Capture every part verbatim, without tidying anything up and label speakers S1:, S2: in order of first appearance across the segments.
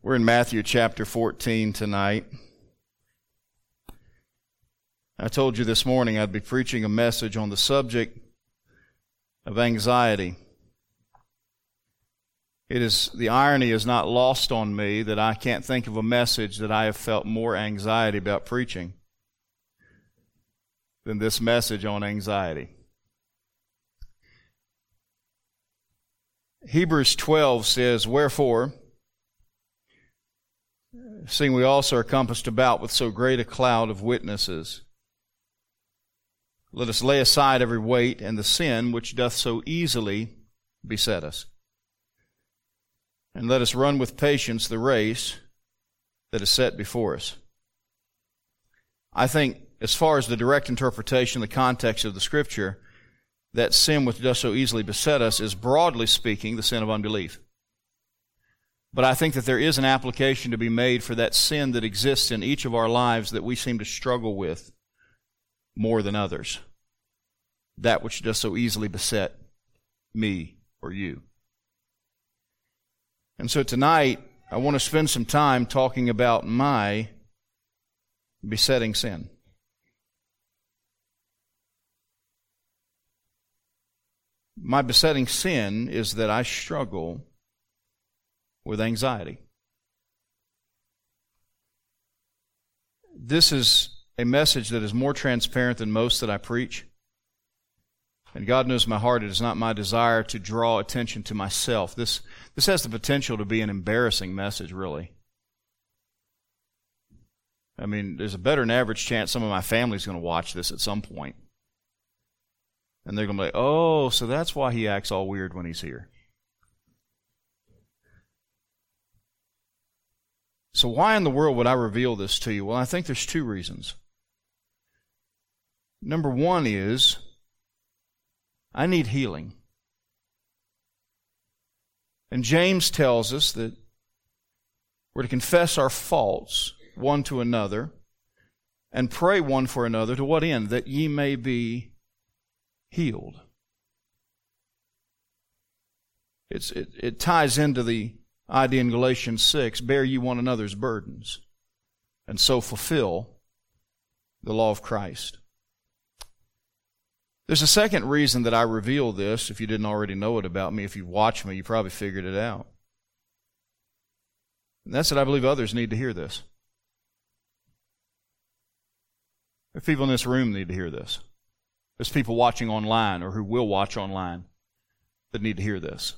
S1: We're in Matthew chapter fourteen tonight. I told you this morning I'd be preaching a message on the subject of anxiety. It is, the irony is not lost on me that I can't think of a message that I have felt more anxiety about preaching than this message on anxiety. Hebrews twelve says, "Wherefore, seeing we also are compassed about with so great a cloud of witnesses, let us lay aside every weight and the sin which doth so easily beset us. And let us run with patience the race that is set before us." I think, as far as the direct interpretation, the context of the Scripture, that sin which does so easily beset us is, broadly speaking, the sin of unbelief. But I think that there is an application to be made for that sin that exists in each of our lives that we seem to struggle with more than others. That which does so easily beset me or you. And so tonight, I want to spend some time talking about my besetting sin. My besetting sin is that I struggle with anxiety. This is a message that is more transparent than most that I preach. And God knows my heart, it is not my desire to draw attention to myself. This, this has the potential to be an embarrassing message, really. I mean, there's a better than average chance some of my family's going to watch this at some point. And they're going to be like, "Oh, so that's why he acts all weird when he's here." So why in the world would I reveal this to you? Well, I think there's two reasons. Number one is, I need healing. And James tells us that we're to confess our faults one to another and pray one for another. To what end? That ye may be healed. It's, it, it ties into the idea in Galatians six, "Bear ye one another's burdens, and so fulfill the law of Christ." There's a second reason that I reveal this, if you didn't already know it about me. If you watch me, you probably figured it out. And that's that I believe others need to hear this. There's people in this room need to hear this. There's people watching online or who will watch online that need to hear this.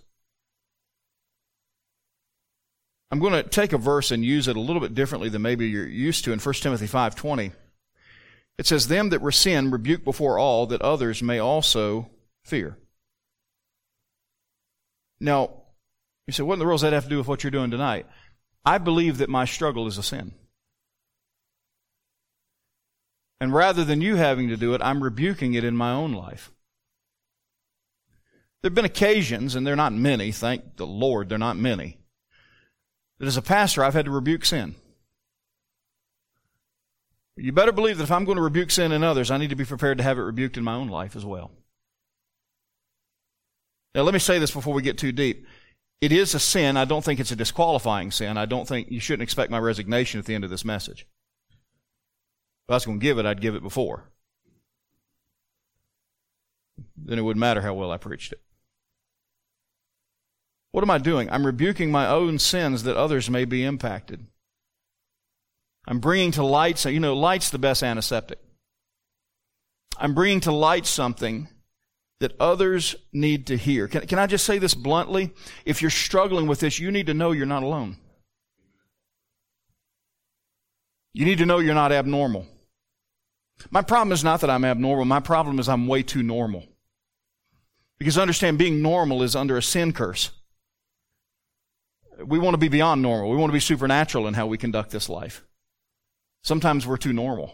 S1: I'm going to take a verse and use it a little bit differently than maybe you're used to in First Timothy five twenty. It says, "Them that sin rebuke before all, that others may also fear." Now, you say, what in the world does that have to do with what you're doing tonight? I believe that my struggle is a sin. And rather than you having to do it, I'm rebuking it in my own life. There have been occasions, and they're not many, thank the Lord, they're not many, that as a pastor I've had to rebuke sin. You better believe that if I'm going to rebuke sin in others, I need to be prepared to have it rebuked in my own life as well. Now let me say this before we get too deep. It is a sin. I don't think it's a disqualifying sin. I don't think you shouldn't expect my resignation at the end of this message. If I was going to give it, I'd give it before. Then it wouldn't matter how well I preached it. What am I doing? I'm rebuking my own sins that others may be impacted. I'm bringing to light, so you know, light's the best antiseptic. I'm bringing to light something that others need to hear. Can, can I just say this bluntly? If you're struggling with this, you need to know you're not alone. You need to know you're not abnormal. My problem is not that I'm abnormal. My problem is I'm way too normal. Because understand, being normal is under a sin curse. We want to be beyond normal. We want to be supernatural in how we conduct this life. Sometimes we're too normal.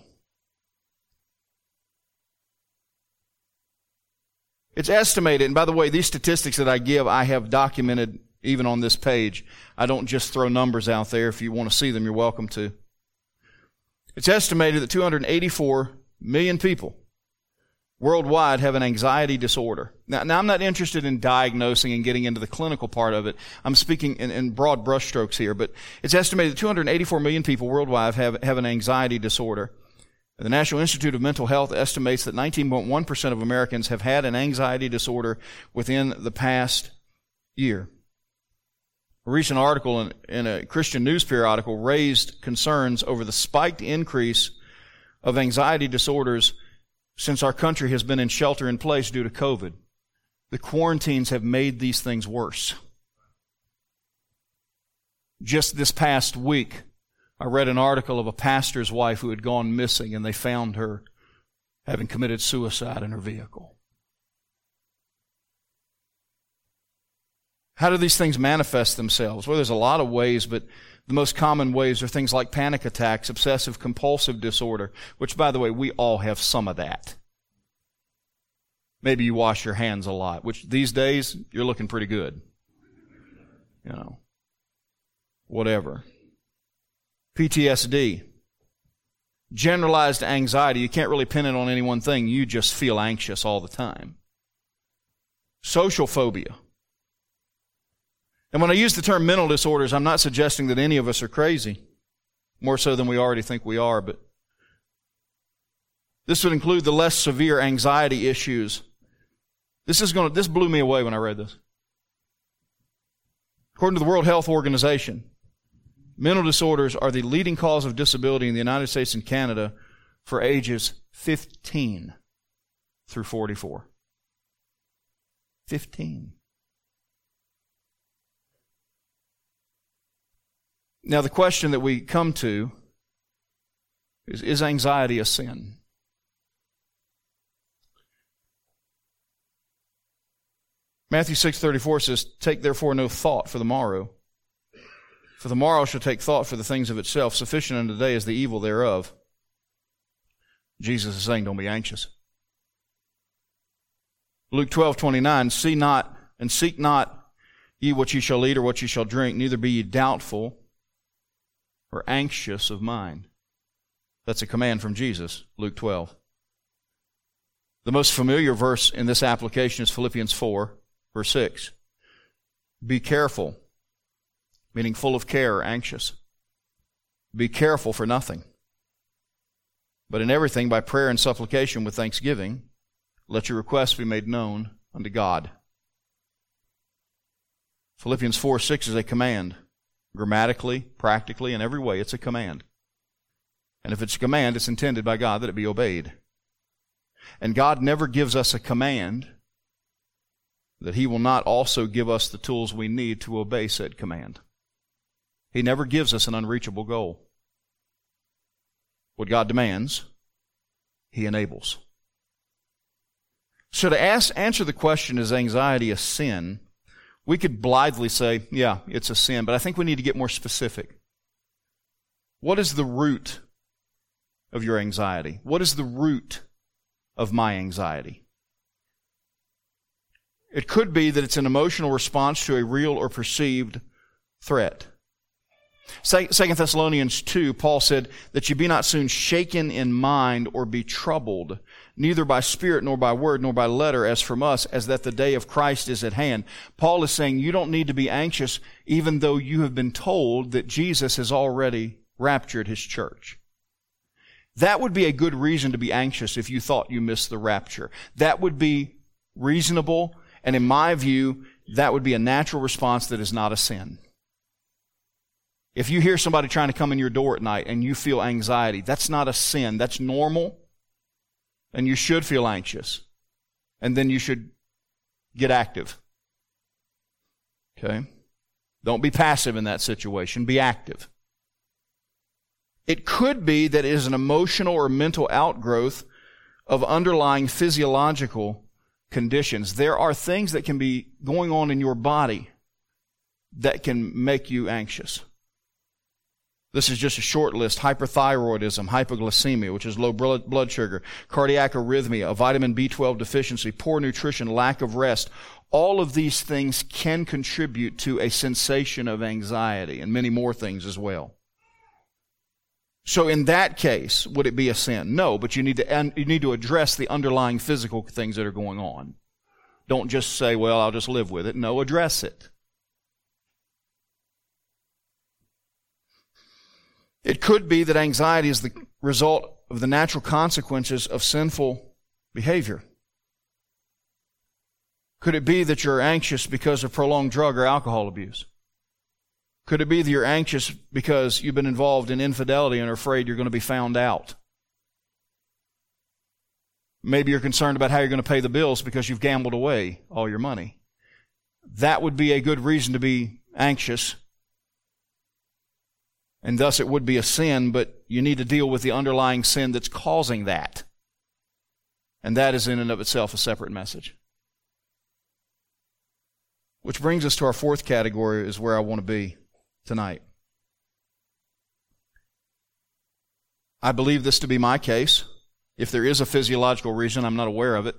S1: It's estimated, and by the way, these statistics that I give, I have documented even on this page. I don't just throw numbers out there. If you want to see them, you're welcome to. It's estimated that two hundred eighty-four million people worldwide have an anxiety disorder. Now, now I'm not interested in diagnosing and getting into the clinical part of it. I'm speaking in, in broad brushstrokes here, but it's estimated that two hundred eighty-four million people worldwide have, have an anxiety disorder. The National Institute of Mental Health estimates that nineteen point one percent of Americans have had an anxiety disorder within the past year. A recent article in, in a Christian news periodical raised concerns over the spiked increase of anxiety disorders since our country has been in shelter in place due to COVID. The quarantines have made these things worse. Just this past week, I read an article of a pastor's wife who had gone missing, and they found her having committed suicide in her vehicle. How do these things manifest themselves? Well, there's a lot of ways, but the most common ways are things like panic attacks, obsessive compulsive disorder, which, by the way, we all have some of that. Maybe you wash your hands a lot, which these days, you're looking pretty good. You know, whatever. P T S D. Generalized anxiety. You can't really pin it on any one thing. You just feel anxious all the time. Social phobia. And when I use the term mental disorders, I'm not suggesting that any of us are crazy, more so than we already think we are, but this would include the less severe anxiety issues. This is going to, this blew me away when I read this. According to the World Health Organization, mental disorders are the leading cause of disability in the United States and Canada for ages fifteen through forty-four. fifteen. Now, the question that we come to is, is anxiety a sin? Matthew six thirty-four says, "Take therefore no thought for the morrow, for the morrow shall take thought for the things of itself. Sufficient unto the day is the evil thereof." Jesus is saying, don't be anxious. Luke twelve twenty-nine, "See not and seek not ye what ye shall eat or what ye shall drink, neither be ye doubtful or anxious of mind." That's a command from Jesus, Luke twelve. The most familiar verse in this application is Philippians four, verse six. "Be careful," meaning full of care or anxious. "Be careful for nothing, but in everything by prayer and supplication with thanksgiving, let your requests be made known unto God." Philippians four six is a command. Grammatically, practically, in every way, it's a command. And if it's a command, it's intended by God that it be obeyed. And God never gives us a command that He will not also give us the tools we need to obey said command. He never gives us an unreachable goal. What God demands, He enables. So to ask, answer the question, is anxiety a sin? We could blithely say, yeah, it's a sin, but I think we need to get more specific. What is the root of your anxiety? What is the root of my anxiety? It could be that it's an emotional response to a real or perceived threat. Second Thessalonians two, Paul said that you be not soon shaken in mind or be troubled, neither by spirit nor by word nor by letter as from us, as that the day of Christ is at hand. Paul is saying you don't need to be anxious even though you have been told that Jesus has already raptured His church. That would be a good reason to be anxious if you thought you missed the rapture. That would be reasonable, and in my view, that would be a natural response that is not a sin. If you hear somebody trying to come in your door at night and you feel anxiety, that's not a sin. That's normal. And you should feel anxious. And then you should get active. Okay? Don't be passive in that situation. Be active. It could be that it is an emotional or mental outgrowth of underlying physiological conditions. There are things that can be going on in your body that can make you anxious. This is just a short list: hyperthyroidism, hypoglycemia, which is low blood sugar, cardiac arrhythmia, a vitamin B twelve deficiency, poor nutrition, lack of rest. All of these things can contribute to a sensation of anxiety, and many more things as well. So in that case, would it be a sin? No, but you need to you need to address the underlying physical things that are going on. Don't just say, well, I'll just live with it. No, address it. It could be that anxiety is the result of the natural consequences of sinful behavior. Could it be that you're anxious because of prolonged drug or alcohol abuse? Could it be that you're anxious because you've been involved in infidelity and are afraid you're going to be found out? Maybe you're concerned about how you're going to pay the bills because you've gambled away all your money. That would be a good reason to be anxious, and thus it would be a sin, but you need to deal with the underlying sin that's causing that. And that is in and of itself a separate message. Which brings us to our fourth category, is where I want to be tonight. I believe this to be my case. If there is a physiological reason, I'm not aware of it.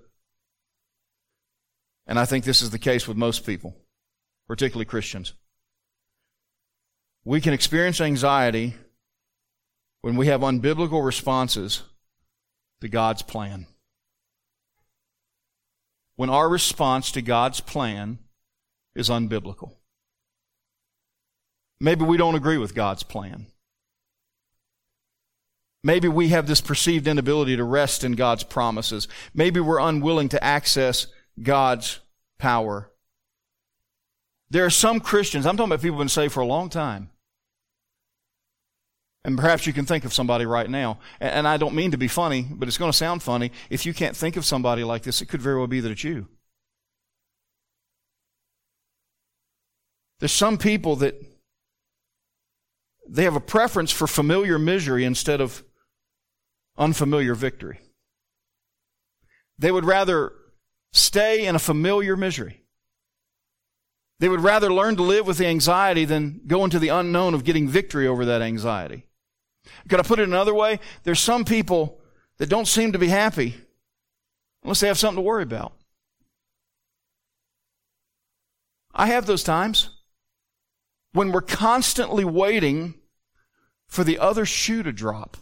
S1: And I think this is the case with most people, particularly Christians. We can experience anxiety when we have unbiblical responses to God's plan. When our response to God's plan is unbiblical. Maybe we don't agree with God's plan. Maybe we have this perceived inability to rest in God's promises. Maybe we're unwilling to access God's power. There are some Christians, I'm talking about people who've been saved for a long time, and perhaps you can think of somebody right now, and I don't mean to be funny, but it's going to sound funny. If you can't think of somebody like this, it could very well be that it's you. There's some people that they have a preference for familiar misery instead of unfamiliar victory. They would rather stay in a familiar misery. They would rather learn to live with the anxiety than go into the unknown of getting victory over that anxiety. Could I put it another way? There's some people that don't seem to be happy unless they have something to worry about. I have those times when we're constantly waiting for the other shoe to drop.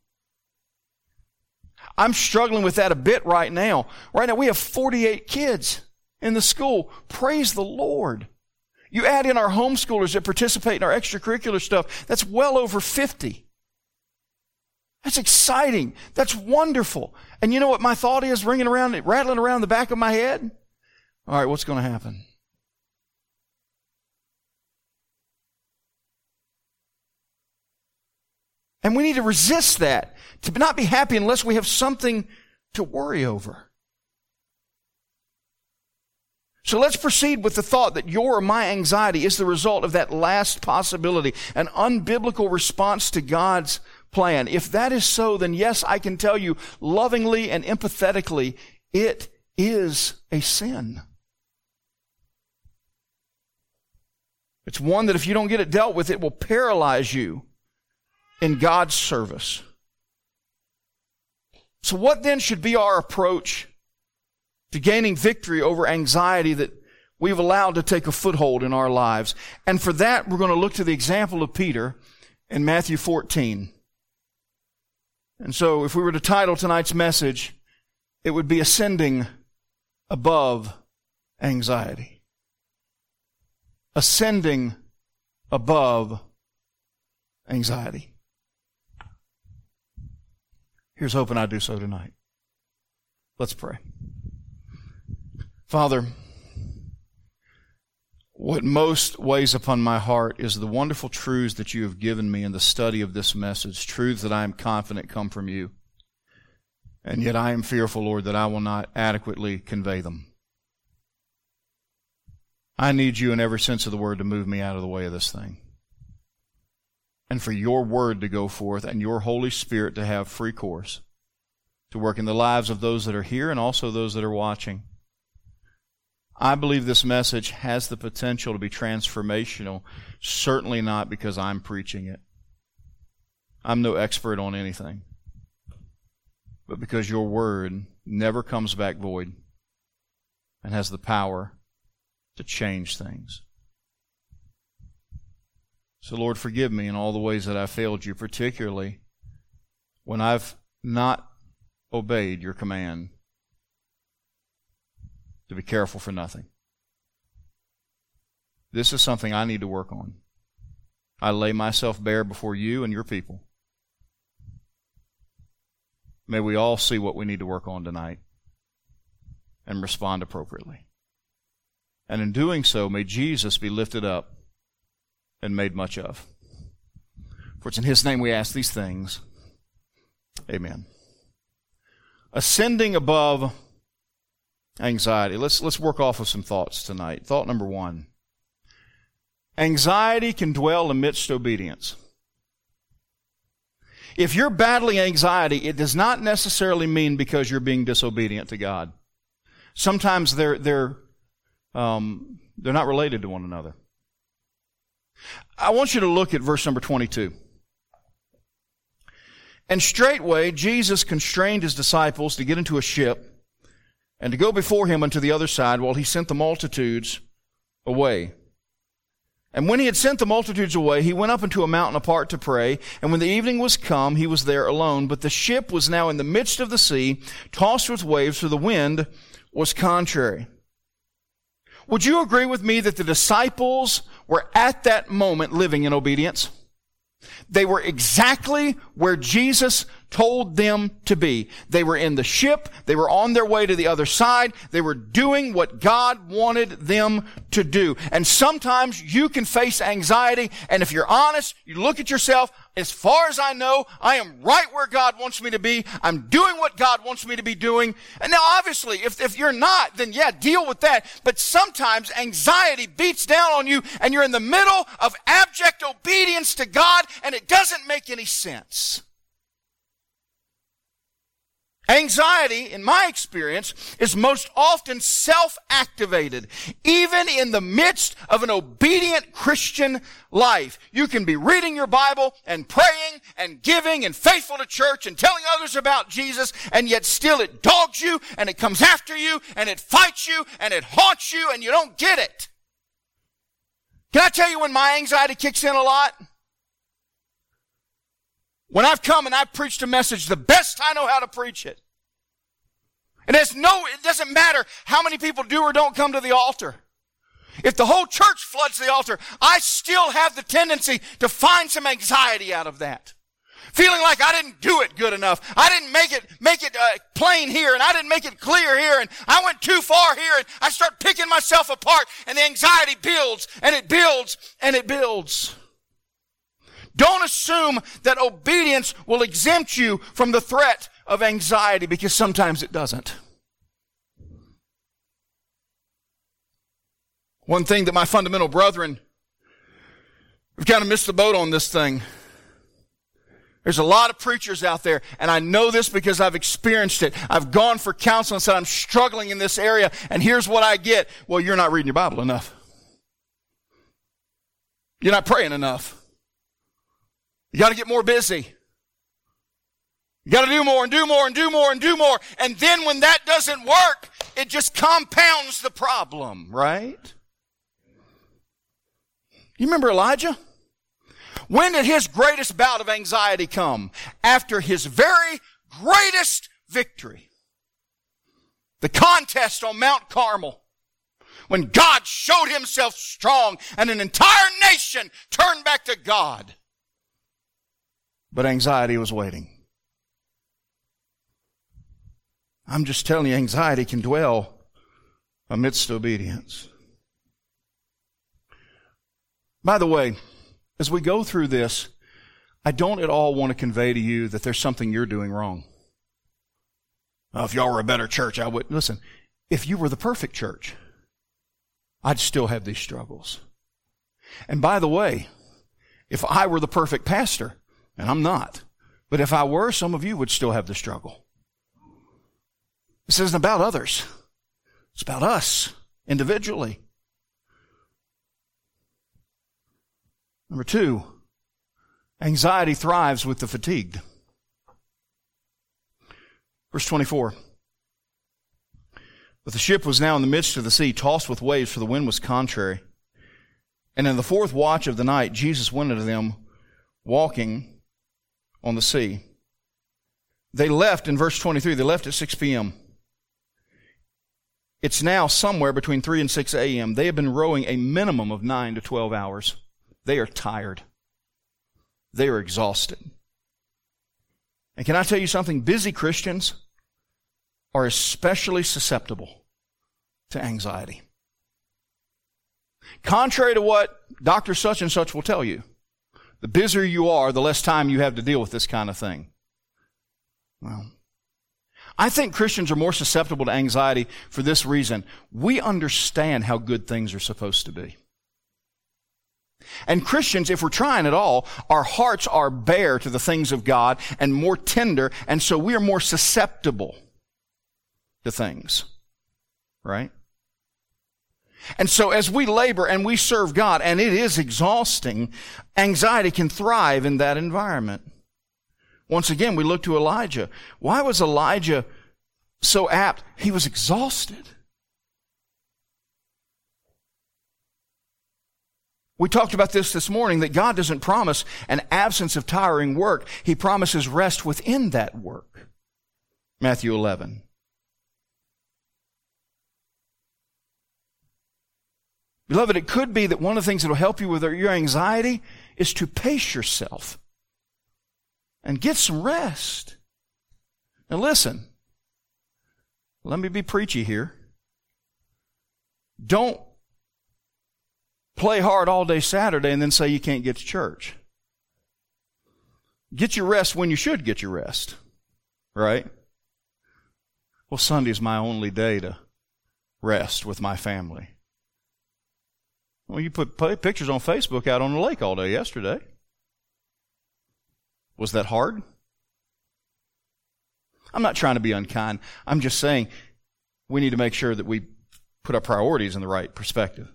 S1: I'm struggling with that a bit right now. Right now we have forty-eight kids in the school. Praise the Lord. You add in our homeschoolers that participate in our extracurricular stuff, that's well over fifty. That's exciting. That's wonderful. And you know what my thought is ringing around, rattling around the back of my head? All right, what's going to happen? And we need to resist that, to not be happy unless we have something to worry over. So let's proceed with the thought that your or my anxiety is the result of that last possibility, an unbiblical response to God's plan. If that is so, then yes, I can tell you lovingly and empathetically, it is a sin. It's one that if you don't get it dealt with, it will paralyze you in God's service. So what then should be our approach to gaining victory over anxiety that we've allowed to take a foothold in our lives? And for that, we're going to look to the example of Peter in Matthew fourteen. And so if we were to title tonight's message, it would be Ascending Above Anxiety. Ascending above anxiety. Here's hoping I do so tonight. Let's pray. Father, what most weighs upon my heart is the wonderful truths that you have given me in the study of this message, truths that I am confident come from you. And yet I am fearful, Lord, that I will not adequately convey them. I need you in every sense of the word to move me out of the way of this thing. And for your word to go forth and your Holy Spirit to have free course to work in the lives of those that are here and also those that are watching. I believe this message has the potential to be transformational, certainly not because I'm preaching it. I'm no expert on anything, but because your word never comes back void and has the power to change things. So, Lord, forgive me in all the ways that I failed you, particularly when I've not obeyed your command to be careful for nothing. This is something I need to work on. I lay myself bare before you and your people. May we all see what we need to work on tonight and respond appropriately. And in doing so, may Jesus be lifted up and made much of. For it's in His name we ask these things. Amen. Ascending above anxiety. Let's, let's work off of some thoughts tonight. Thought number one. Anxiety can dwell amidst obedience. If you're battling anxiety, it does not necessarily mean because you're being disobedient to God. Sometimes they're, they're, um, they're not related to one another. I want you to look at verse number twenty-two. And straightway Jesus constrained His disciples to get into a ship and to go before Him unto the other side while He sent the multitudes away. And when He had sent the multitudes away, He went up into a mountain apart to pray. And when the evening was come, He was there alone. But the ship was now in the midst of the sea, tossed with waves, for the wind was contrary. Would you agree with me that the disciples were at that moment living in obedience? They were exactly where Jesus told them to be. They were in the ship. They were on their way to the other side. They were doing what God wanted them to do. And sometimes you can face anxiety, and if you're honest, you look at yourself, as far as I know, I am right where God wants me to be. I'm doing what God wants me to be doing. And now obviously, if, if you're not, then yeah, deal with that. But sometimes anxiety beats down on you, and you're in the middle of abject obedience to God, and it doesn't make any sense. Anxiety, in my experience, is most often self-activated, even in the midst of an obedient Christian life. You can be reading your Bible and praying and giving and faithful to church and telling others about Jesus, and yet still it dogs you and it comes after you and it fights you and it haunts you and you don't get it. Can I tell you when my anxiety kicks in a lot? When I've come and I've preached a message the best I know how to preach it. And there's no, it doesn't matter how many people do or don't come to the altar. If the whole church floods the altar, I still have the tendency to find some anxiety out of that. Feeling like I didn't do it good enough. I didn't make it, make it uh, plain here, and I didn't make it clear here, and I went too far here, and I start picking myself apart, and the anxiety builds, and it builds, and it builds. Don't assume that obedience will exempt you from the threat of anxiety, because sometimes it doesn't. One thing that my fundamental brethren have kind of missed the boat on this thing. There's a lot of preachers out there, and I know this because I've experienced it. I've gone for counsel and said, I'm struggling in this area, and here's what I get. Well, you're not reading your Bible enough. You're not praying enough. You got to get more busy. You got to do more and do more and do more and do more. And then when that doesn't work, it just compounds the problem, right? You remember Elijah? When did his greatest bout of anxiety come? After his very greatest victory. The contest on Mount Carmel. When God showed Himself strong and an entire nation turned back to God. But anxiety was waiting. I'm just telling you, anxiety can dwell amidst obedience. By the way, as we go through this, I don't at all want to convey to you that there's something you're doing wrong. Oh, if y'all were a better church, I would. Listen, if you were the perfect church, I'd still have these struggles. And by the way, if I were the perfect pastor, and I'm not, but if I were, some of you would still have the struggle. This isn't about others. It's about us individually. Number two, anxiety thrives with the fatigued. Verse twenty-four. But the ship was now in the midst of the sea, tossed with waves, for the wind was contrary. And in the fourth watch of the night, Jesus went unto them, walking on the sea. They left in verse twenty-three, they left at six p.m. It's now somewhere between three and six a.m. They have been rowing a minimum of nine to twelve hours. They are tired. They are exhausted. And can I tell you something? Busy Christians are especially susceptible to anxiety. Contrary to what Doctor Such and Such will tell you, the busier you are, the less time you have to deal with this kind of thing. Well, I think Christians are more susceptible to anxiety for this reason. We understand how good things are supposed to be. And Christians, if we're trying at all, our hearts are bare to the things of God and more tender, and so we are more susceptible to things. Right? And so as we labor and we serve God, and it is exhausting, anxiety can thrive in that environment. Once again, we look to Elijah. Why was Elijah so apt? He was exhausted. We talked about this this morning, that God doesn't promise an absence of tiring work. He promises rest within that work. Matthew eleven. Beloved, it could be that one of the things that will help you with your anxiety is to pace yourself and get some rest. Now listen, let me be preachy here. Don't play hard all day Saturday and then say you can't get to church. Get your rest when you should get your rest, right? Well, Sunday's my only day to rest with my family. Well, you put pictures on Facebook out on the lake all day yesterday. Was that hard? I'm not trying to be unkind. I'm just saying we need to make sure that we put our priorities in the right perspective.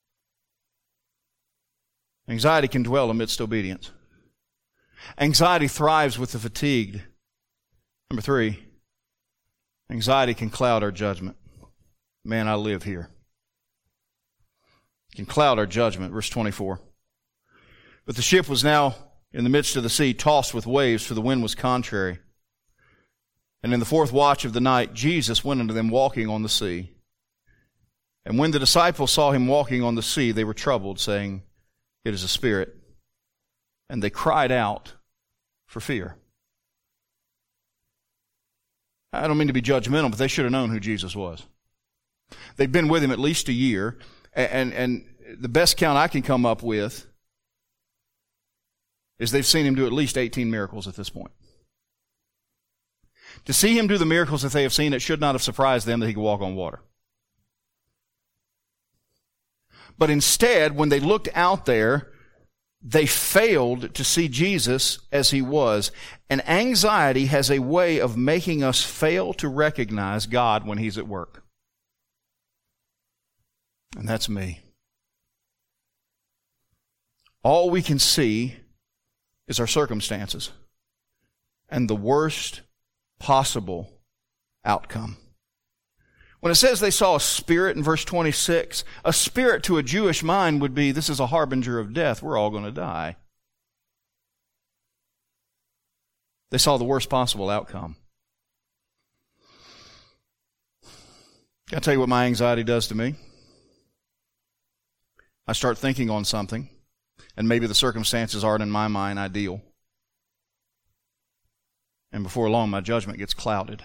S1: Anxiety can dwell amidst obedience. Anxiety thrives with the fatigued. Number three, anxiety can cloud our judgment. Man, I live here. It can cloud our judgment. Verse twenty-four. But the ship was now in the midst of the sea, tossed with waves, for the wind was contrary. And in the fourth watch of the night, Jesus went unto them walking on the sea. And when the disciples saw him walking on the sea, they were troubled, saying, It is a spirit. And they cried out for fear. I don't mean to be judgmental, but they should have known who Jesus was. They'd been with him at least a year, and, and the best count I can come up with is they've seen him do at least eighteen miracles at this point. To see him do the miracles that they have seen, it should not have surprised them that he could walk on water. But instead, when they looked out there, they failed to see Jesus as he was. And anxiety has a way of making us fail to recognize God when he's at work. And that's me. All we can see is our circumstances and the worst possible outcome. When it says they saw a spirit in verse twenty-six, a spirit to a Jewish mind would be, this is a harbinger of death. We're all going to die. They saw the worst possible outcome. Can I tell you what my anxiety does to me? I start thinking on something, and maybe the circumstances aren't in my mind ideal. And before long, my judgment gets clouded.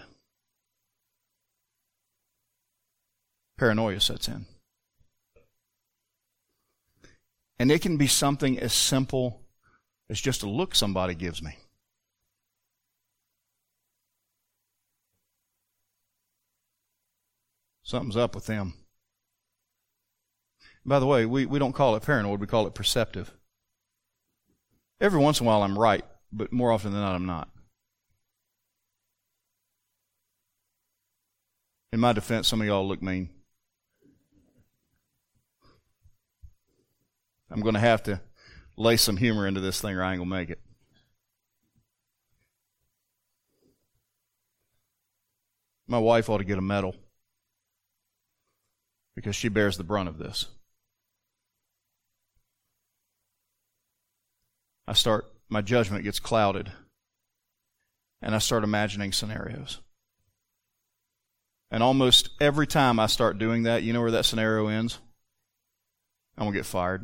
S1: Paranoia sets in. And it can be something as simple as just a look somebody gives me. Something's up with them. By the way, we, we don't call it paranoid, we call it perceptive. Every once in a while I'm right, but more often than not I'm not. In my defense, some of y'all look mean. I'm going to have to lay some humor into this thing or I ain't going to make it. My wife ought to get a medal because she bears the brunt of this. I start, my judgment gets clouded. and I start imagining scenarios. And almost every time I start doing that, you know where that scenario ends? I'm going to get fired.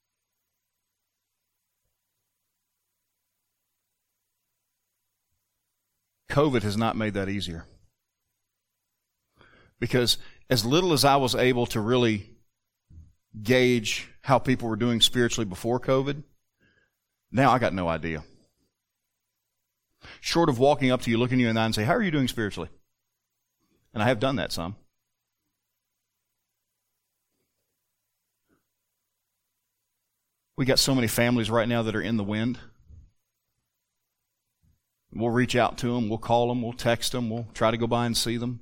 S1: COVID has not made that easier. Because as little as I was able to really gauge how people were doing spiritually before COVID, now I got no idea. Short of walking up to you, looking you in the eye and say, how are you doing spiritually? And I have done that some. We got so many families right now that are in the wind. We'll reach out to them, we'll call them, we'll text them, we'll try to go by and see them.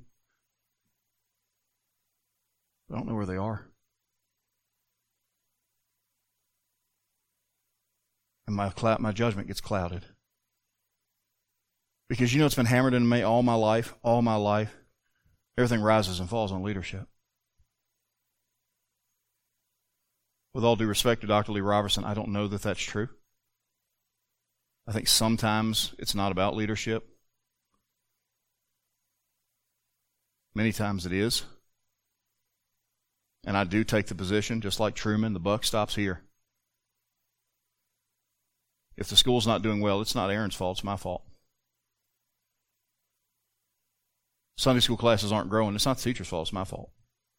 S1: I don't know where they are. And my cloud, my judgment gets clouded. Because you know it's been hammered into me all my life, all my life. Everything rises and falls on leadership. With all due respect to Doctor Lee Robertson, I don't know that that's true. I think sometimes it's not about leadership. Many times it is. And I do take the position, just like Truman, the buck stops here. If the school's not doing well, it's not Aaron's fault, it's my fault. Sunday school classes aren't growing, it's not the teacher's fault, it's my fault.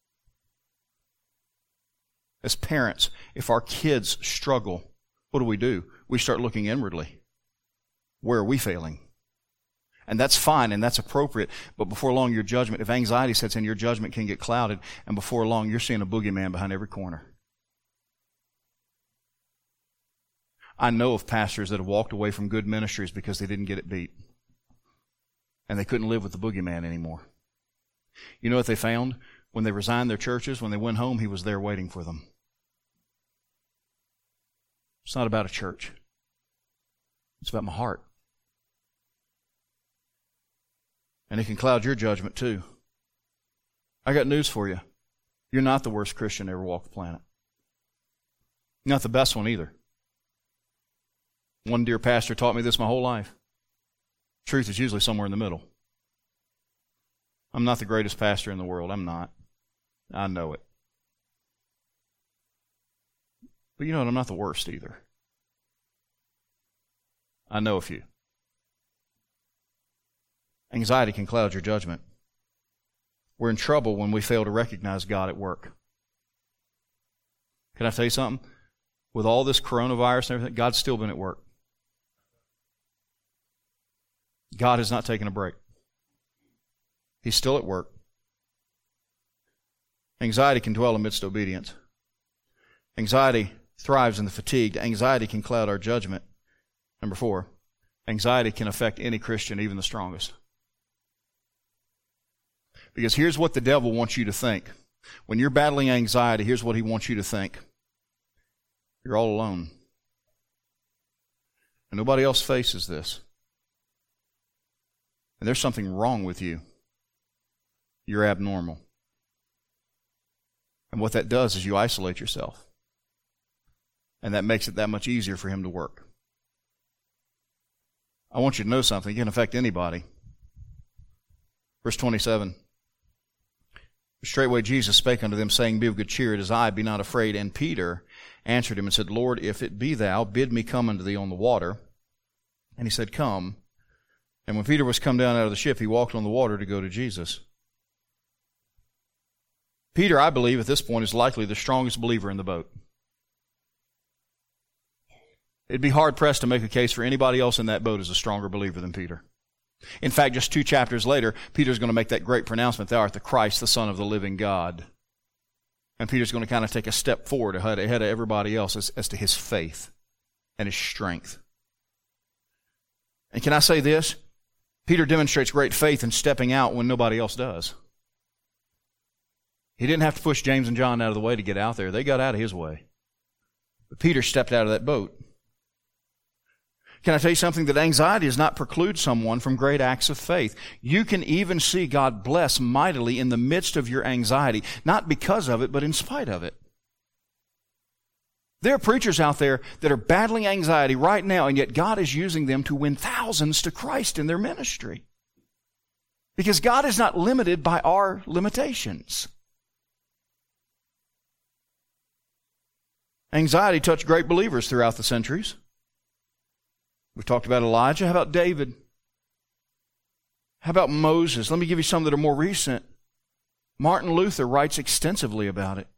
S1: As parents, if our kids struggle, what do we do? We start looking inwardly. Where are we failing? And that's fine and that's appropriate, but before long your judgment, if anxiety sets in, your judgment can get clouded, and before long you're seeing a boogeyman behind every corner. I know of pastors that have walked away from good ministries because they didn't get it beat. And they couldn't live with the boogeyman anymore. You know what they found? When they resigned their churches, when they went home, he was there waiting for them. It's not about a church. It's about my heart. And it can cloud your judgment too. I got news for you. You're not the worst Christian to ever walk the planet. You're not the best one either. One dear pastor taught me this my whole life. Truth is usually somewhere in the middle. I'm not the greatest pastor in the world. I'm not. I know it. But you know what? I'm not the worst either. I know a few. Anxiety can cloud your judgment. We're in trouble when we fail to recognize God at work. Can I tell you something? With all this coronavirus and everything, God's still been at work. God has not taken a break. He's still at work. Anxiety can dwell amidst obedience. Anxiety thrives in the fatigued. Anxiety can cloud our judgment. Number four, anxiety can affect any Christian, even the strongest. Because here's what the devil wants you to think. When you're battling anxiety, here's what he wants you to think. You're all alone. And nobody else faces this. And there's something wrong with you. You're abnormal. And what that does is you isolate yourself. And that makes it that much easier for him to work. I want you to know something. It can affect anybody. Verse twenty-seven. Straightway Jesus spake unto them, saying, Be of good cheer, it is I, be not afraid. And Peter answered him and said, Lord, if it be thou, bid me come unto thee on the water. And he said, Come. And when Peter was come down out of the ship, he walked on the water to go to Jesus. Peter, I believe, at this point is likely the strongest believer in the boat. It'd be hard-pressed to make a case for anybody else in that boat as a stronger believer than Peter. In fact, just two chapters later, Peter's going to make that great pronouncement, Thou art the Christ, the Son of the living God. And Peter's going to kind of take a step forward ahead of everybody else as, as to his faith and his strength. And can I say this? Peter demonstrates great faith in stepping out when nobody else does. He didn't have to push James and John out of the way to get out there. They got out of his way. But Peter stepped out of that boat. Can I tell you something? That anxiety does not preclude someone from great acts of faith. You can even see God bless mightily in the midst of your anxiety, not because of it, but in spite of it. There are preachers out there that are battling anxiety right now, and yet God is using them to win thousands to Christ in their ministry. Because God is not limited by our limitations. Anxiety touched great believers throughout the centuries. We've talked about Elijah. How about David? How about Moses? Let me give you some that are more recent. Martin Luther writes extensively about it.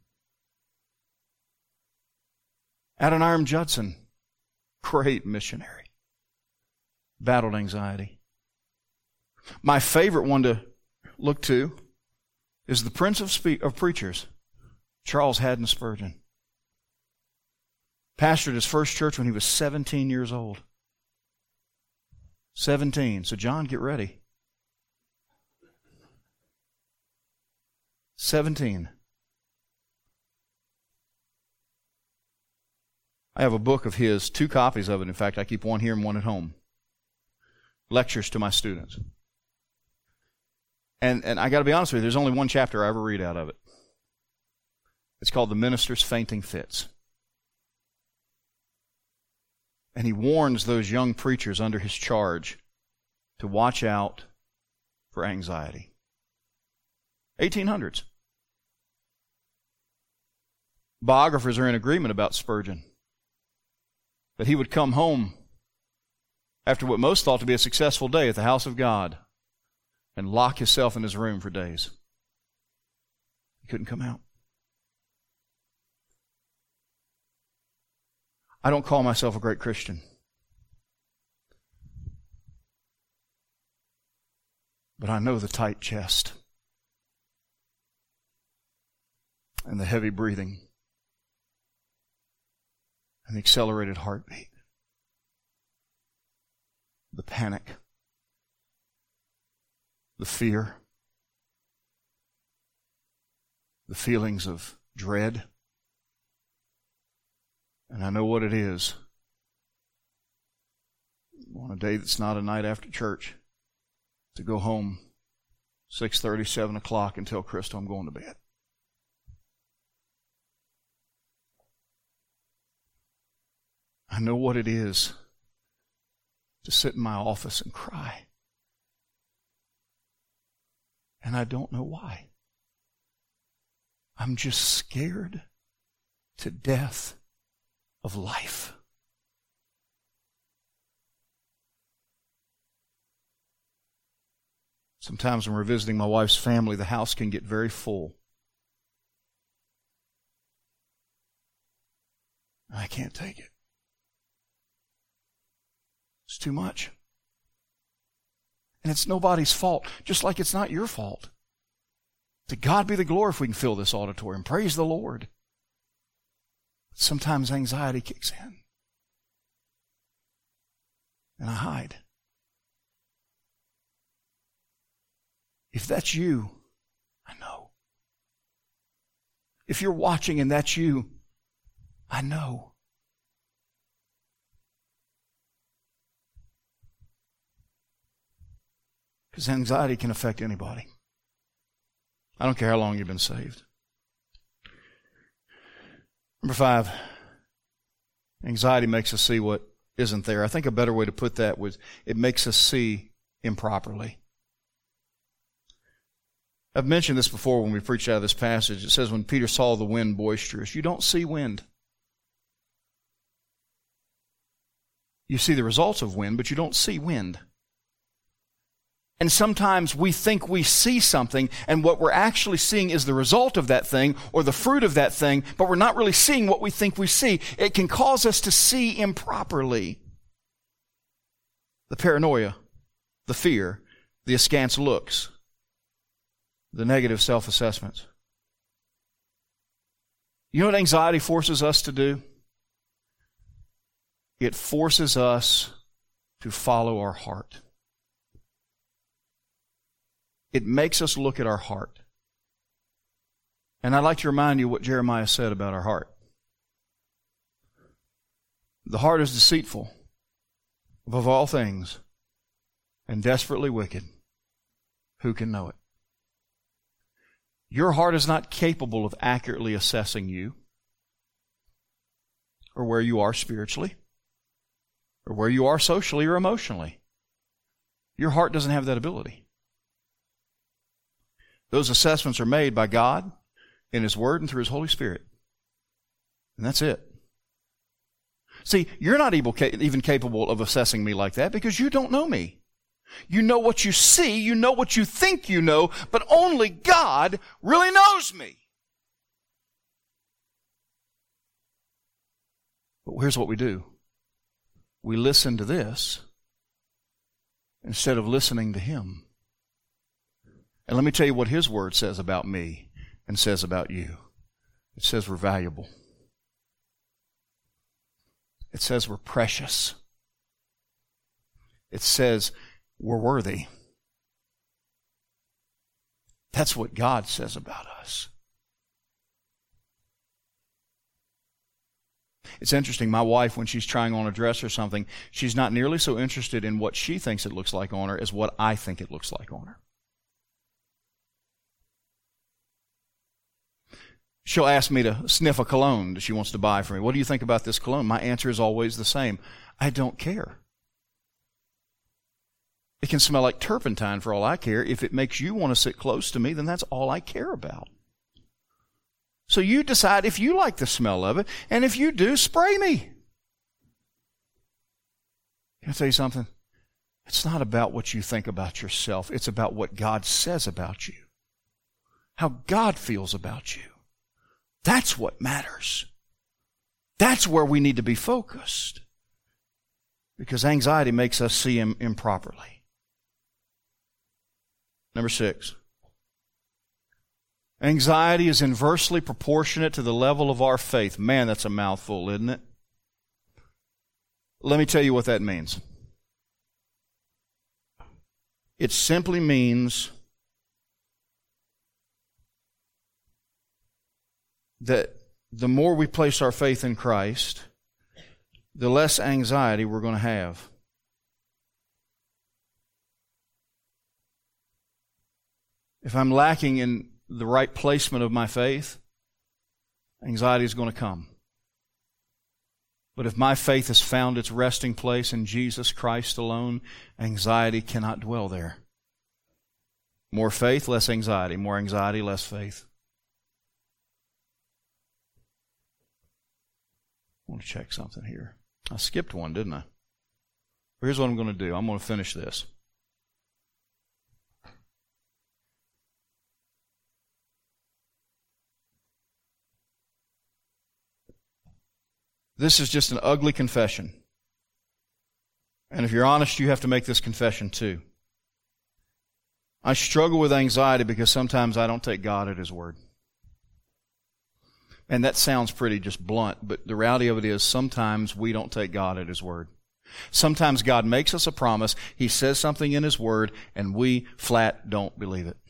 S1: Adoniram Judson, great missionary, battled anxiety. My favorite one to look to is the Prince of, Spe- of Preachers, Charles Haddon Spurgeon. Pastored his first church when he was seventeen years old. seventeen. So John, get ready. seventeen. I have a book of his, two copies of it. In fact, I keep one here and one at home. Lectures to my students. And and I got to be honest with you, there's only one chapter I ever read out of it. It's called The Minister's Fainting Fits. And he warns those young preachers under his charge to watch out for anxiety. eighteen hundreds. Biographers are in agreement about Spurgeon. That he would come home after what most thought to be a successful day at the house of God and lock himself in his room for days. He couldn't come out. I don't call myself a great Christian. But I know the tight chest and the heavy breathing and the accelerated heartbeat, the panic, the fear, the feelings of dread. And I know what it is on a day that's not a night after church to go home six thirty, seven o'clock and tell Crystal I'm going to bed. I know what it is to sit in my office and cry. And I don't know why. I'm just scared to death of life. Sometimes when we're visiting my wife's family, the house can get very full. I can't take it. It's too much. And it's nobody's fault, just like it's not your fault. To God be the glory if we can fill this auditorium. Praise the Lord. But sometimes anxiety kicks in. And I hide. If that's you, I know. If you're watching and that's you, I know. Because anxiety can affect anybody. I don't care how long you've been saved. Number five, anxiety makes us see what isn't there. I think a better way to put that was it makes us see improperly. I've mentioned this before when we preached out of this passage. It says when Peter saw the wind boisterous, you don't see wind. You see the results of wind, but you don't see wind. And sometimes we think we see something, and what we're actually seeing is the result of that thing or the fruit of that thing, but we're not really seeing what we think we see. It can cause us to see improperly. The paranoia, the fear, the askance looks, the negative self-assessments. You know what anxiety forces us to do? It forces us to follow our heart. It makes us look at our heart. And I'd like to remind you what Jeremiah said about our heart. The heart is deceitful above all things and desperately wicked. Who can know it? Your heart is not capable of accurately assessing you. or where you are spiritually, or where you are socially or emotionally. Your heart doesn't have that ability. Those assessments are made by God in His Word and through His Holy Spirit. And that's it. See, you're not even capable of assessing me like that because you don't know me. You know what you see, you know what you think you know, but only God really knows me. But here's what we do. We listen to this instead of listening to Him. And let me tell you what His Word says about me and says about you. It says we're valuable. It says we're precious. It says we're worthy. That's what God says about us. It's interesting, my wife, when she's trying on a dress or something, she's not nearly so interested in what she thinks it looks like on her as what I think it looks like on her. She'll ask me to sniff a cologne that she wants to buy for me. What do you think about this cologne? My answer is always the same. I don't care. It can smell like turpentine for all I care. If it makes you want to sit close to me, then that's all I care about. So you decide if you like the smell of it, and if you do, spray me. Can I tell you something? It's not about what you think about yourself. It's about what God says about you. How God feels about you. That's what matters. That's where we need to be focused. Because anxiety makes us see Him improperly. Number six. Anxiety is inversely proportionate to the level of our faith. Man, that's a mouthful, isn't it? Let me tell you what that means. It simply means that the more we place our faith in Christ, the less anxiety we're going to have. If I'm lacking in the right placement of my faith, anxiety is going to come. But if my faith has found its resting place in Jesus Christ alone, anxiety cannot dwell there. More faith, less anxiety. More anxiety, less faith. I want to check something here. I skipped one, didn't I? Here's what I'm going to do. I'm going to finish this. This is just an ugly confession. And if you're honest, you have to make this confession too. I struggle with anxiety because sometimes I don't take God at His word. And that sounds pretty just blunt, but the reality of it is sometimes we don't take God at His word. Sometimes God makes us a promise, He says something in His word, and we flat don't believe it.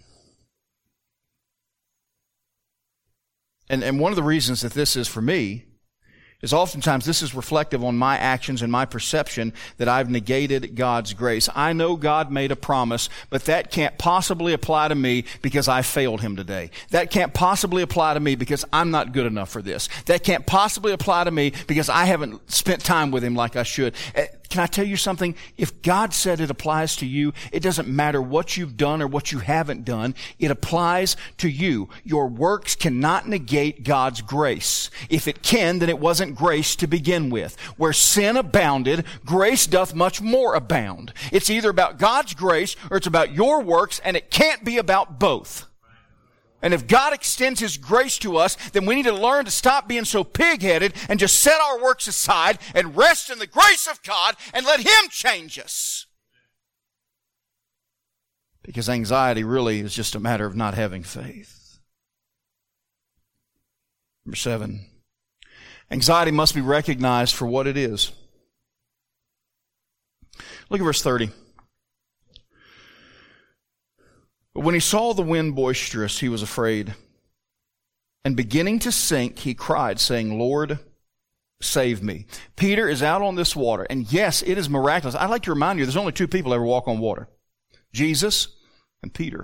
S1: And, and one of the reasons that this is for me is oftentimes this is reflective on my actions and my perception that I've negated God's grace. I know God made a promise, but that can't possibly apply to me because I failed Him today. That can't possibly apply to me because I'm not good enough for this. That can't possibly apply to me because I haven't spent time with Him like I should. Can I tell you something? If God said it applies to you, it doesn't matter what you've done or what you haven't done. It applies to you. Your works cannot negate God's grace. If it can, then it wasn't grace to begin with. Where sin abounded, grace doth much more abound. It's either about God's grace or it's about your works, and it can't be about both. And if God extends His grace to us, then we need to learn to stop being so pig-headed and just set our works aside and rest in the grace of God and let Him change us. Because anxiety really is just a matter of not having faith. Number seven, anxiety must be recognized for what it is. Look at verse thirty. But when he saw the wind boisterous, he was afraid. And beginning to sink, he cried, saying, Lord, save me. Peter is out on this water. And yes, it is miraculous. I'd like to remind you, there's only two people ever walk on water. Jesus and Peter.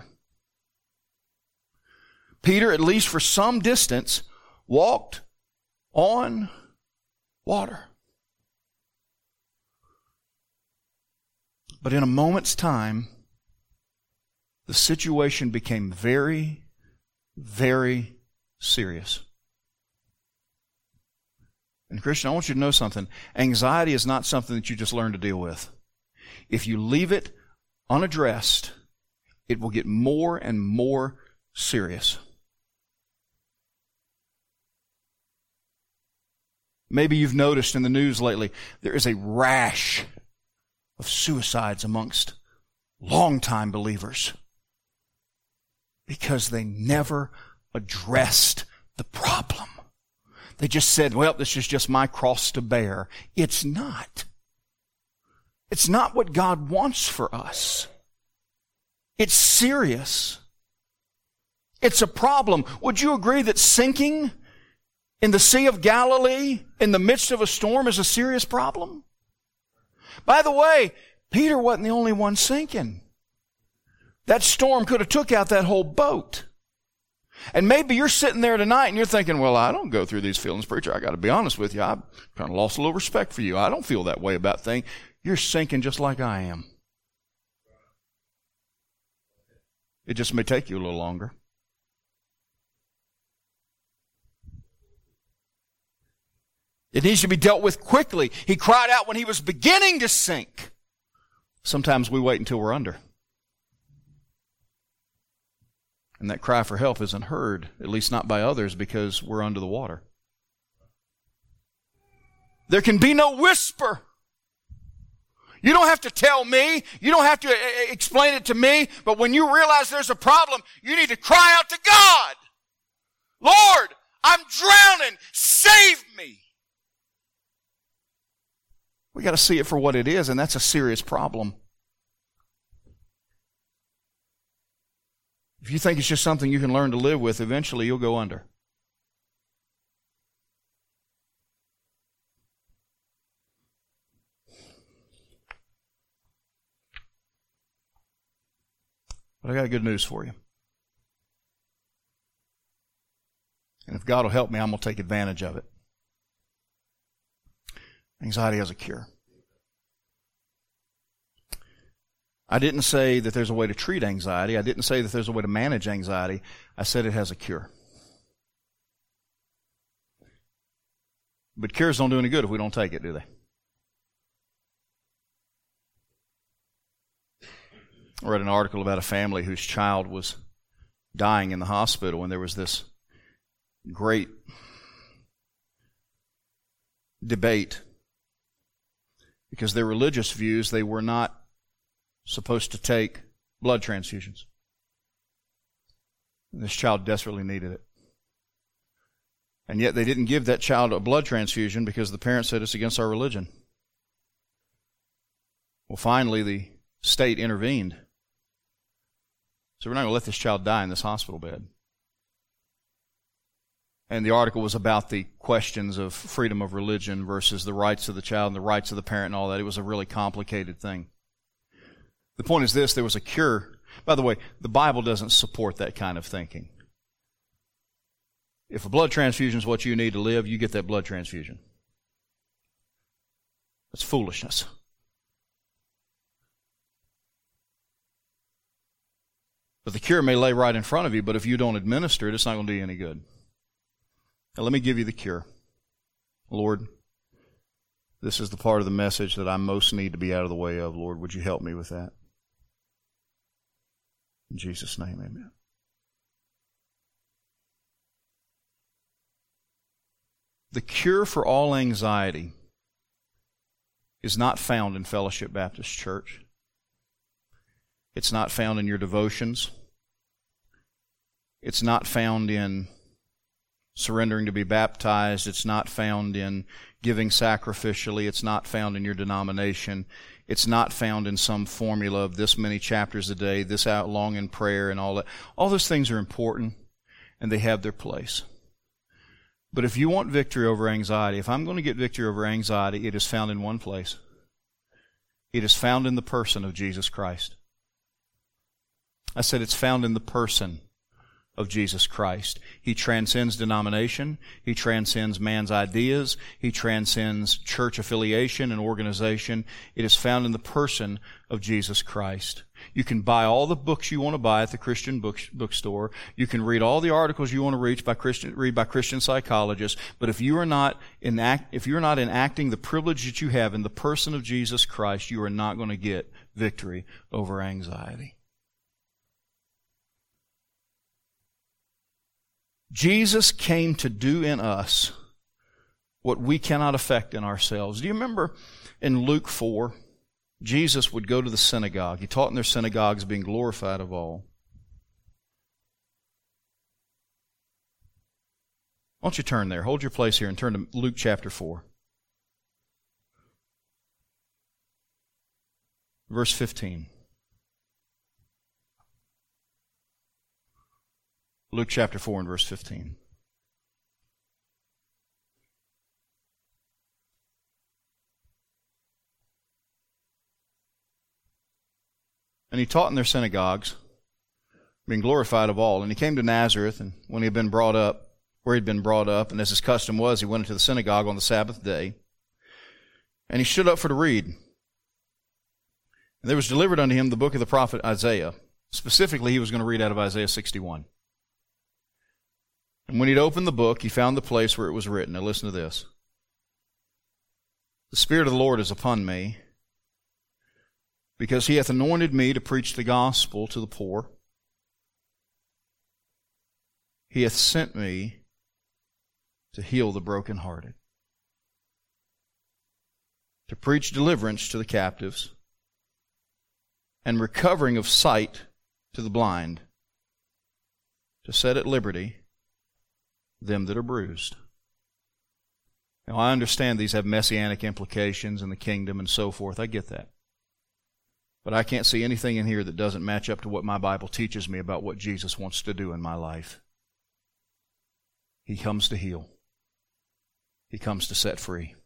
S1: Peter, at least for some distance, walked on water. But in a moment's time, the situation became very, very serious. And Christian, I want you to know something. Anxiety is not something that you just learn to deal with. If you leave it unaddressed, it will get more and more serious. Maybe you've noticed in the news lately, there is a rash of suicides amongst longtime believers because they never addressed the problem. They just said, well, this is just my cross to bear. It's not. It's not what God wants for us. It's serious. It's a problem. Would you agree that sinking in the Sea of Galilee in the midst of a storm is a serious problem? By the way, Peter wasn't the only one sinking. That storm could have took out that whole boat. And maybe you're sitting there tonight and you're thinking, well, I don't go through these feelings, preacher. I got to be honest with you. I've kind of lost a little respect for you. I don't feel that way about things. You're sinking just like I am. It just may take you a little longer. It needs to be dealt with quickly. He cried out when he was beginning to sink. Sometimes we wait until we're under. And that cry for help isn't heard, at least not by others, because we're under the water. There can be no whisper. You don't have to tell me. You don't have to explain it to me. But when you realize there's a problem, you need to cry out to God. Lord, I'm drowning. Save me. We got to see it for what it is, and that's a serious problem. If you think it's just something you can learn to live with, eventually you'll go under. But I got good news for you. And if God will help me, I'm going to take advantage of it. Anxiety has a cure. I didn't say that there's a way to treat anxiety. I didn't say that there's a way to manage anxiety. I said it has a cure. But cures don't do any good if we don't take it, do they? I read an article about a family whose child was dying in the hospital, and there was this great debate because their religious views, they were not supposed to take blood transfusions. And this child desperately needed it. And yet they didn't give that child a blood transfusion because the parents said it's against our religion. Well, finally, the state intervened. So we're not going to let this child die in this hospital bed. And the article was about the questions of freedom of religion versus the rights of the child and the rights of the parent and all that. It was a really complicated thing. The point is this, there was a cure. By the way, the Bible doesn't support that kind of thinking. If a blood transfusion is what you need to live, you get that blood transfusion. That's foolishness. But the cure may lay right in front of you, but if you don't administer it, it's not going to do you any good. Now let me give you the cure. Lord, this is the part of the message that I most need to be out of the way of. Lord, would you help me with that? In Jesus' name, amen. The cure for all anxiety is not found in Fellowship Baptist Church. It's not found in your devotions. It's not found in surrendering to be baptized. It's not found in giving sacrificially. It's not found in your denomination. It's not found in some formula of this many chapters a day, this out long in prayer and all that. All those things are important, and they have their place. But if you want victory over anxiety, if I'm going to get victory over anxiety, it is found in one place. It is found in the person of Jesus Christ. I said it's found in the person of Jesus Christ. He transcends denomination. He transcends man's ideas. He transcends church affiliation and organization. It is found in the person of Jesus Christ. You can buy all the books you want to buy at the Christian book, bookstore. You can read all the articles you want to read by Christian, read by Christian psychologists. But if you are not enact, if you're not enacting the privilege that you have in the person of Jesus Christ, you are not going to get victory over anxiety. Jesus came to do in us what we cannot effect in ourselves. Do you remember in Luke four, Jesus would go to the synagogue. He taught in their synagogues, being glorified of all. Why don't you turn there? Hold your place here and turn to Luke chapter four. Verse fifteen. Luke chapter four and verse fifteen. And he taught in their synagogues, being glorified of all. And he came to Nazareth, and when he had been brought up, where he had been brought up, and as his custom was, he went into the synagogue on the Sabbath day. And he stood up for to read. And there was delivered unto him the book of the prophet Isaiah. Specifically, he was going to read out of Isaiah sixty-one. And when he'd opened the book, he found the place where it was written. Now listen to this. The Spirit of the Lord is upon me, because he hath anointed me to preach the gospel to the poor. He hath sent me to heal the brokenhearted, to preach deliverance to the captives, and recovering of sight to the blind, to set at liberty them that are bruised. Now, I understand these have messianic implications in the kingdom and so forth. I get that. But I can't see anything in here that doesn't match up to what my Bible teaches me about what Jesus wants to do in my life. He comes to heal. He comes to set free.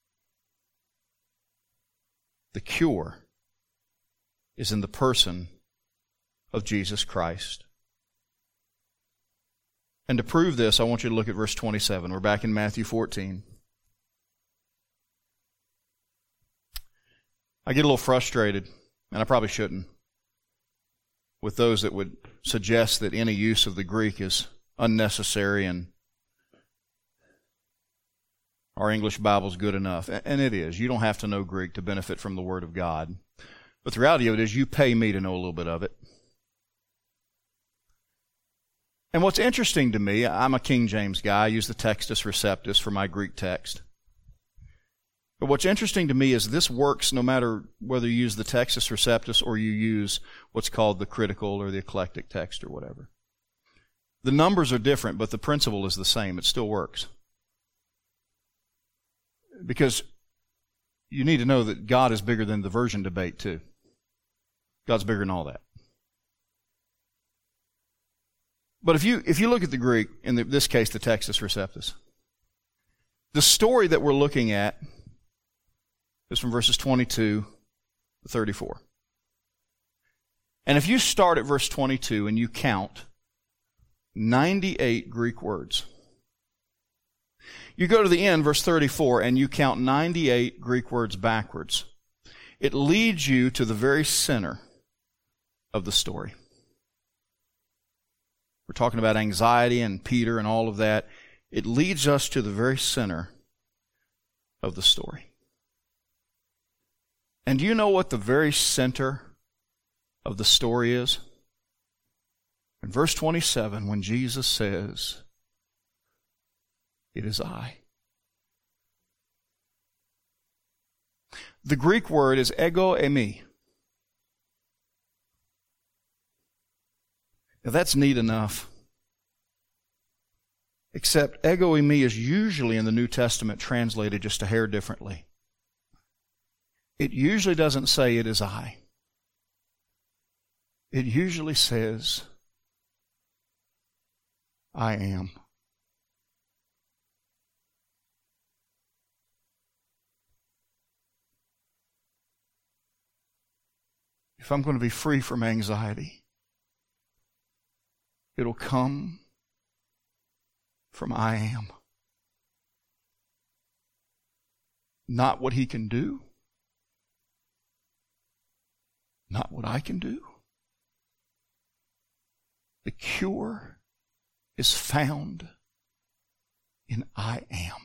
S1: The cure is in the person of Jesus Christ. And to prove this, I want you to look at verse twenty-seven. We're back in Matthew fourteen. I get a little frustrated, and I probably shouldn't, with those that would suggest that any use of the Greek is unnecessary and our English Bible is good enough. And it is. You don't have to know Greek to benefit from the Word of God. But the reality of it is you pay me to know a little bit of it. And what's interesting to me, I'm a King James guy. I use the Textus Receptus for my Greek text. But what's interesting to me is this works no matter whether you use the Textus Receptus or you use what's called the critical or the eclectic text or whatever. The numbers are different, but the principle is the same. It still works. Because you need to know that God is bigger than the version debate too. God's bigger than all that. But if you if you look at the Greek, in the, this case the Textus Receptus, the story that we're looking at is from verses twenty-two to thirty-four. And if you start at verse twenty-two and you count ninety-eight Greek words, you go to the end, verse thirty-four, and you count ninety-eight Greek words backwards, it leads you to the very center of the story. We're talking about anxiety and Peter and all of that. It leads us to the very center of the story. And do you know what the very center of the story is? In verse twenty-seven, when Jesus says, "It is I." The Greek word is ego eimi. Now that's neat enough. Except ego eimi is usually in the New Testament translated just a hair differently. It usually doesn't say "it is I." It usually says, "I am." If I'm going to be free from anxiety, It'll come from I am. Not what he can do. Not what I can do. The cure is found in I am.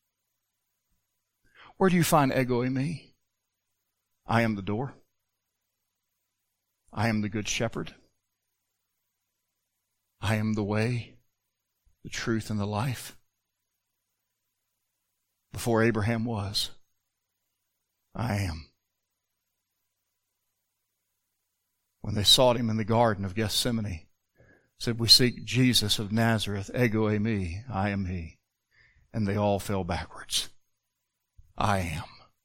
S1: Where do you find ego eimi? I am the door. I am the good shepherd. I am the way, the truth, and the life. Before Abraham was, I am. When they sought him in the Garden of Gethsemane, said, we seek Jesus of Nazareth, ego eimi, I am he. And they all fell backwards. I am.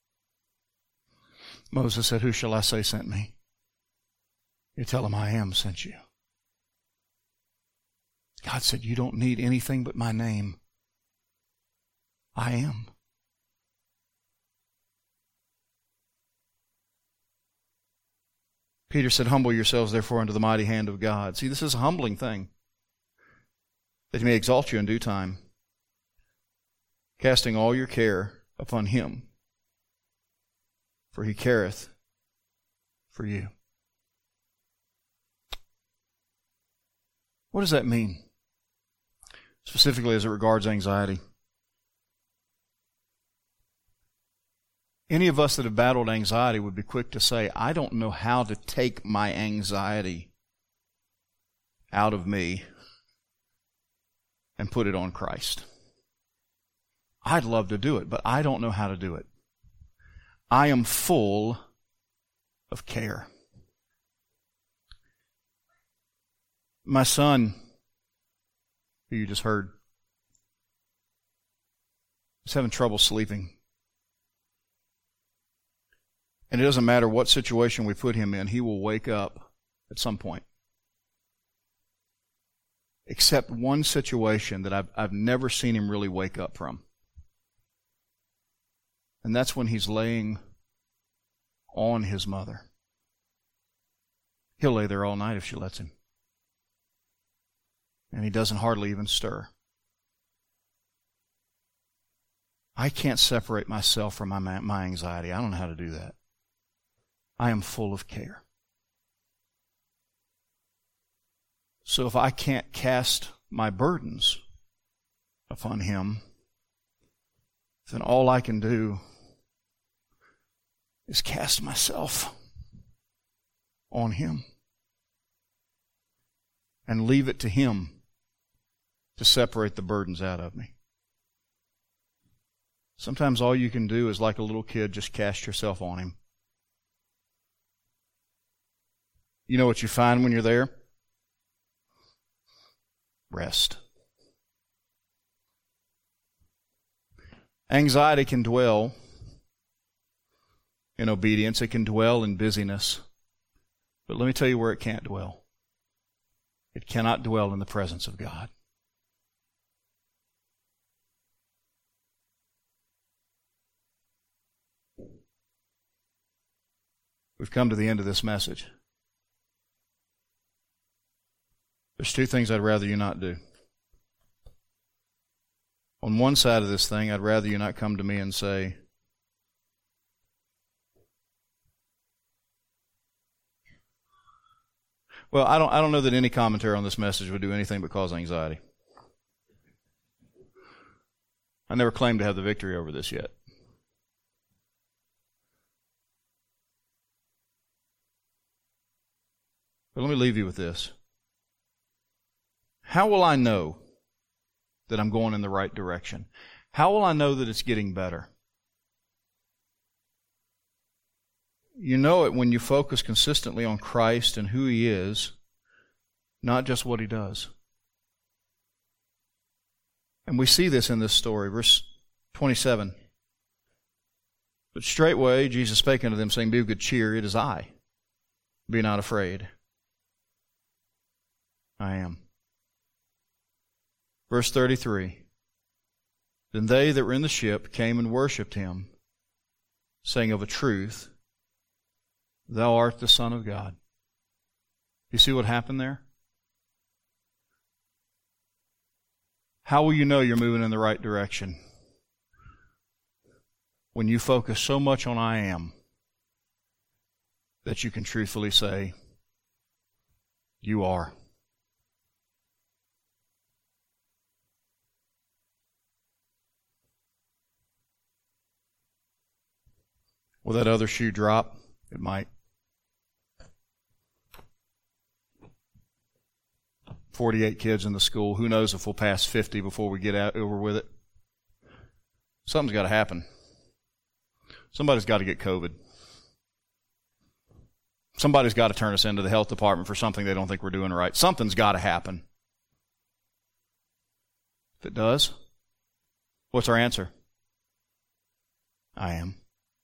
S1: Moses said, who shall I say sent me? You tell him I am sent you. God said, you don't need anything but my name. I am. Peter said, humble yourselves therefore under the mighty hand of God. See, this is a humbling thing, that he may exalt you in due time, casting all your care upon him, for he careth for you. What does that mean? Specifically as it regards anxiety. Any of us that have battled anxiety would be quick to say, I don't know how to take my anxiety out of me and put it on Christ. I'd love to do it, but I don't know how to do it. I am full of care. My son, who you just heard, is having trouble sleeping. And it doesn't matter what situation we put him in, he will wake up at some point. Except one situation that I've, I've never seen him really wake up from. And that's when he's laying on his mother. He'll lay there all night if she lets him. And he doesn't hardly even stir. I can't separate myself from my, my anxiety. I don't know how to do that. I am full of care. So if I can't cast my burdens upon him, then all I can do is cast myself on him and leave it to him to separate the burdens out of me. Sometimes all you can do is, like a little kid, just cast yourself on him. You know what you find when you're there? Rest. Anxiety can dwell in obedience. It can dwell in busyness. But let me tell you where it can't dwell. It cannot dwell in the presence of God. We've come to the end of this message. There's two things I'd rather you not do. On one side of this thing, I'd rather you not come to me and say, well, I don't, I don't know that any commentary on this message would do anything but cause anxiety. I never claimed to have the victory over this yet. But let me leave you with this. How will I know that I'm going in the right direction? How will I know that it's getting better? You know it when you focus consistently on Christ and who He is, not just what He does. And we see this in this story. Verse twenty-seven. But straightway Jesus spake unto them, saying, Be of good cheer, it is I. Be not afraid. I am. Verse thirty-three. Then they that were in the ship came and worshipped Him, saying, Of a truth, Thou art the Son of God. You see what happened there? How will you know you're moving in the right direction? When you focus so much on I am that you can truthfully say, you are. Will that other shoe drop? It might. forty-eight kids in the school. Who knows if we'll pass fifty before we get out over with it? Something's got to happen. Somebody's got to get COVID. Somebody's got to turn us into the health department for something they don't think we're doing right. Something's got to happen. If it does, what's our answer? I am.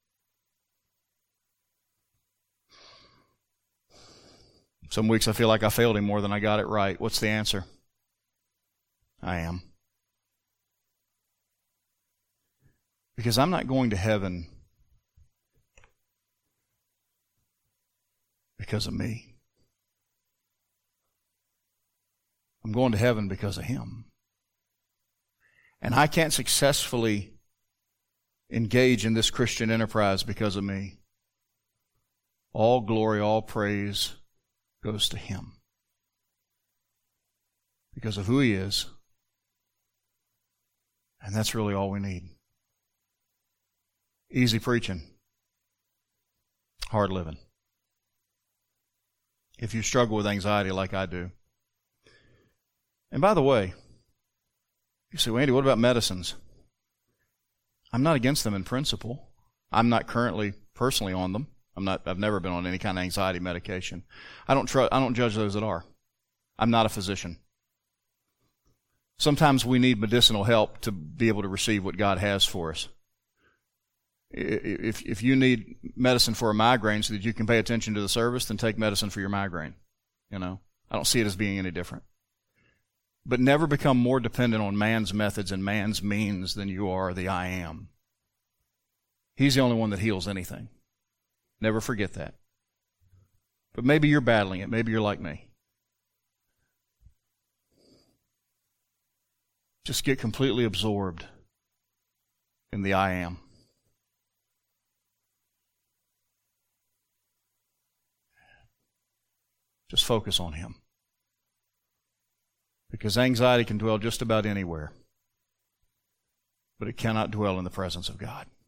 S1: Some weeks I feel like I failed him more than I got it right. What's the answer? I am. Because I'm not going to heaven because of me. I'm going to heaven because of him. And I can't successfully engage in this Christian enterprise because of me. All glory, all praise goes to him. Because of who he is. And that's really all we need. Easy preaching. Hard living. If you struggle with anxiety like I do. And by the way, you say, well, Andy, what about medicines? I'm not against them in principle. I'm not currently personally on them. I'm not, I've never been on any kind of anxiety medication. I don't tr- I don't judge those that are. I'm not a physician. Sometimes we need medicinal help to be able to receive what God has for us. If if you need medicine for a migraine so that you can pay attention to the service, then take medicine for your migraine. You know, I don't see it as being any different. But never become more dependent on man's methods and man's means than you are the I am. He's the only one that heals anything. Never forget that. But maybe you're battling it. Maybe you're like me. Just get completely absorbed in the I am. Just focus on him. Because anxiety can dwell just about anywhere, but it cannot dwell in the presence of God.